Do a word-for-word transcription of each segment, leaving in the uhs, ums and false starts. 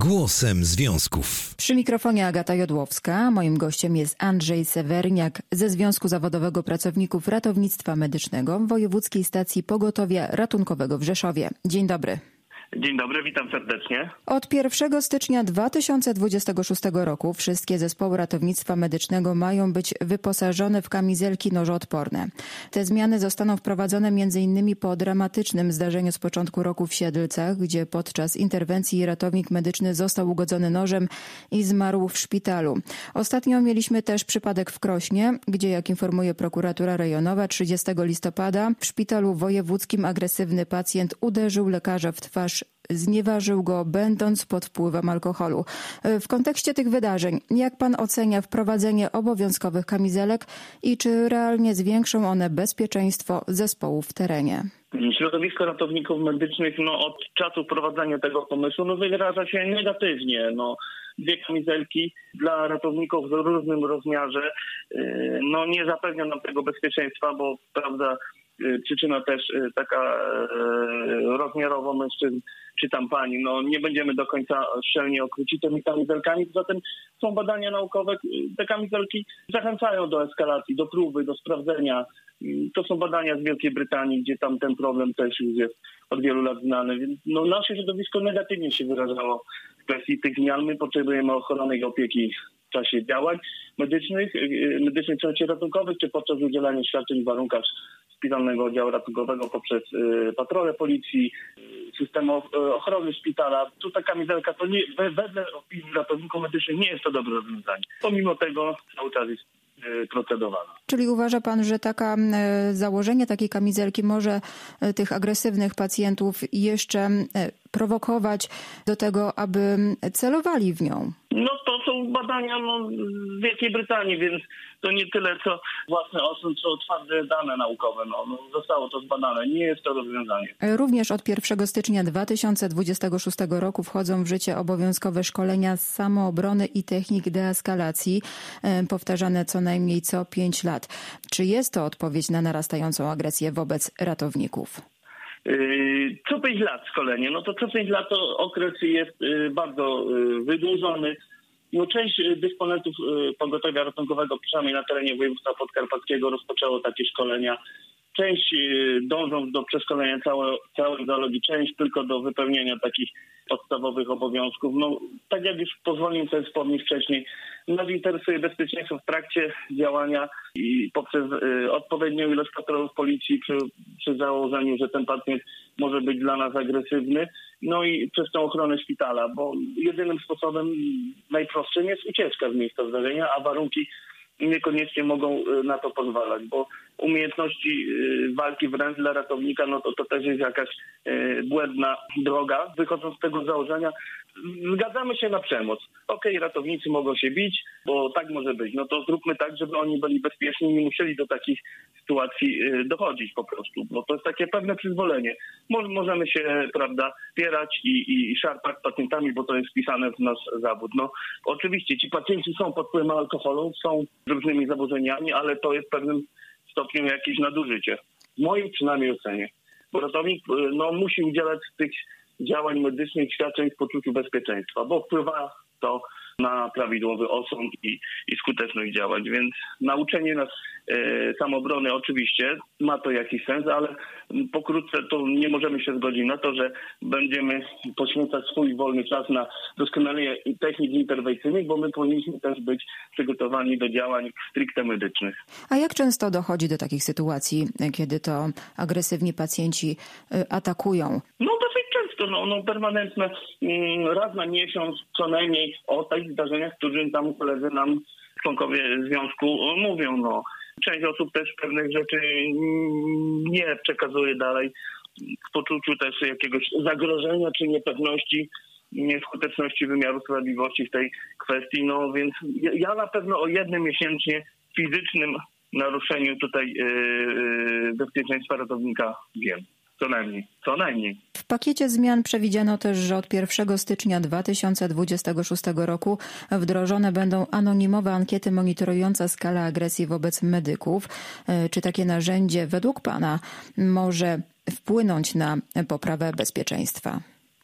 Głosem związków. Przy mikrofonie Agata Jodłowska. Moim gościem jest Andrzej Sewerniak ze Związku Zawodowego Pracowników Ratownictwa Medycznego Wojewódzkiej Stacji Pogotowia Ratunkowego w Rzeszowie. Dzień dobry. Dzień dobry, witam serdecznie. Od pierwszego stycznia dwa tysiące dwudziestego szóstego roku wszystkie zespoły ratownictwa medycznego mają być wyposażone w kamizelki nożoodporne. Te zmiany zostaną wprowadzone między innymi po dramatycznym zdarzeniu z początku roku w Siedlcach, gdzie podczas interwencji ratownik medyczny został ugodzony nożem i zmarł w szpitalu. Ostatnio mieliśmy też przypadek w Krośnie, gdzie, jak informuje prokuratura rejonowa, trzydziestego listopada w szpitalu wojewódzkim agresywny pacjent uderzył lekarza w twarz, znieważył go, będąc pod wpływem alkoholu. W kontekście tych wydarzeń, jak pan ocenia wprowadzenie obowiązkowych kamizelek i czy realnie zwiększą one bezpieczeństwo zespołów w terenie? Środowisko ratowników medycznych no, od czasu wprowadzania tego pomysłu no, wyraża się negatywnie. No, dwie kamizelki dla ratowników w różnym rozmiarze yy, no, nie zapewnia nam tego bezpieczeństwa, bo prawda, yy, przyczyna też yy, taka yy, rozmiarowo mężczyzn czy tam pani, no nie będziemy do końca szczelnie okryci tymi kamizelkami. Zatem są badania naukowe, te kamizelki zachęcają do eskalacji, do próby, do sprawdzenia. To są badania z Wielkiej Brytanii, gdzie tam ten problem też już jest od wielu lat znany. Więc no, nasze środowisko negatywnie się wyrażało w kwestii tych zmian. My potrzebujemy ochrony i opieki w czasie działań medycznych, medycznych czy ratunkowych, czy podczas udzielania świadczeń w warunkach szpitalnego oddziału ratunkowego poprzez y, patrole policji, y, system ochrony szpitala. Tu ta kamizelka to nie, wedle opinii ratowników medycznych nie jest to dobre rozwiązanie. Pomimo tego cały czas jest y, procedowana. Czyli uważa pan, że taka y, założenie takiej kamizelki może y, tych agresywnych pacjentów jeszcze y, prowokować do tego, aby celowali w nią? No to są badania no, z Wielkiej Brytanii, więc to nie tyle co własny osąd, co twarde dane naukowe. No, no, zostało to zbadane. Nie jest to rozwiązanie. Również od pierwszego stycznia dwa tysiące dwudziestego szóstego roku wchodzą w życie obowiązkowe szkolenia z samoobrony i technik deeskalacji, powtarzane co najmniej co pięć lat. Czy jest to odpowiedź na narastającą agresję wobec ratowników? Co pięć lat szkolenie, no to co pięć lat to okres jest bardzo wydłużony. No część dysponentów pogotowia ratunkowego, przynajmniej na terenie województwa podkarpackiego, rozpoczęło takie szkolenia. Część dążą do przeszkolenia całej, całej zoologii, część tylko do wypełnienia takich podstawowych obowiązków. No, tak jak już pozwoliłem sobie wspomnieć wcześniej, nas interesuje bezpieczeństwo w trakcie działania i poprzez y, odpowiednią ilość patrolów policji przy, przy założeniu, że ten pacjent może być dla nas agresywny, no i przez tą ochronę szpitala, bo jedynym sposobem najprostszym jest ucieczka z miejsca zdarzenia, a warunki niekoniecznie mogą na to pozwalać, bo umiejętności walki wręcz dla ratownika, no to, to też jest jakaś błędna droga. Wychodząc z tego założenia, zgadzamy się na przemoc. Okej, ratownicy mogą się bić, bo tak może być. No to zróbmy tak, żeby oni byli bezpieczni i nie musieli do takich sytuacji dochodzić po prostu, bo to jest takie pewne przyzwolenie. Możemy się, prawda, wspierać i, i szarpać z pacjentami, bo to jest wpisane w nasz zawód. No oczywiście ci pacjenci są pod wpływem alkoholu, są z różnymi zaburzeniami, ale to jest w pewnym stopniu jakieś nadużycie. W mojej przynajmniej ocenie. Bo ratownik no, musi udzielać tych działań medycznych, świadczeń w poczuciu bezpieczeństwa, bo wpływa to na prawidłowy osąd i, i skuteczność działań. Więc nauczenie nas e, samoobrony oczywiście ma to jakiś sens, ale pokrótce to nie możemy się zgodzić na to, że będziemy poświęcać swój wolny czas na doskonalenie technik interwencyjnych, bo my powinniśmy też być przygotowani do działań stricte medycznych. A jak często dochodzi do takich sytuacji, kiedy to agresywni pacjenci atakują? No dosyć często, no, no permanentne, raz na miesiąc co najmniej o takich zdarzeniach, którzy tam koledzy nam, członkowie związku mówią. No. Część osób też pewnych rzeczy nie przekazuje dalej w poczuciu też jakiegoś zagrożenia czy niepewności, nieskuteczności wymiaru sprawiedliwości w tej kwestii. No więc ja na pewno o jednym miesięcznie fizycznym naruszeniu tutaj yy, bezpieczeństwa ratownika wiem. Co najmniej, co najmniej. W pakiecie zmian przewidziano też, że od pierwszego stycznia dwa tysiące dwudziestego szóstego roku wdrożone będą anonimowe ankiety monitorujące skalę agresji wobec medyków. Czy takie narzędzie według pana może wpłynąć na poprawę bezpieczeństwa?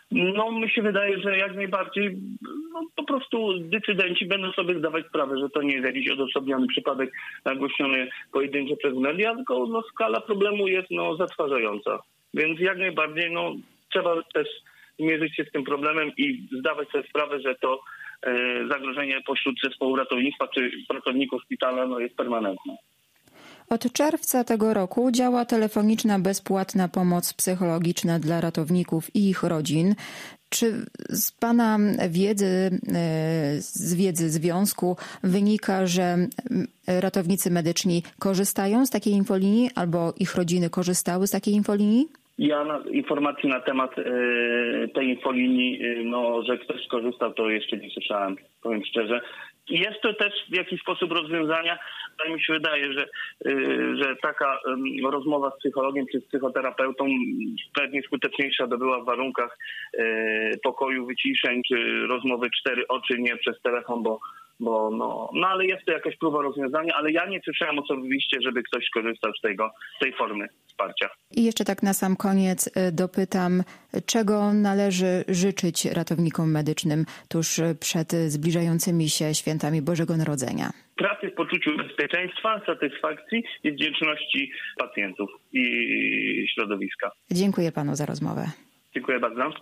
No, mi się wydaje, że jak najbardziej no, po prostu decydenci będą sobie zdawać sprawę, że to nie jest jakiś odosobniony przypadek nagłośniony pojedynczy przez media, tylko no, skala problemu jest no, zatrważająca. Więc jak najbardziej no, trzeba też zmierzyć się z tym problemem i zdawać sobie sprawę, że to e, zagrożenie pośród zespołu ratownictwa czy pracowników szpitala no, jest permanentne. Od czerwca tego roku działa telefoniczna bezpłatna pomoc psychologiczna dla ratowników i ich rodzin. Czy z Pana wiedzy, z wiedzy związku wynika, że ratownicy medyczni korzystają z takiej infolinii albo ich rodziny korzystały z takiej infolinii? Ja na, informacji na temat y, tej infolinii, y, no, że ktoś skorzystał, to jeszcze nie słyszałem, powiem szczerze. Jest to też w jakiś sposób rozwiązania, ale mi się wydaje, że, y, że taka y, rozmowa z psychologiem czy z psychoterapeutą pewnie skuteczniejsza by była w warunkach y, pokoju wyciszeń czy rozmowy cztery oczy, nie przez telefon, bo Bo no, no ale jest to jakaś próba rozwiązania, ale ja nie słyszałem osobiście, żeby ktoś skorzystał z tego, z tej formy wsparcia. I jeszcze tak na sam koniec dopytam, czego należy życzyć ratownikom medycznym tuż przed zbliżającymi się świętami Bożego Narodzenia? Pracy w poczuciu bezpieczeństwa, satysfakcji i wdzięczności pacjentów i środowiska. Dziękuję Panu za rozmowę. Dziękuję bardzo.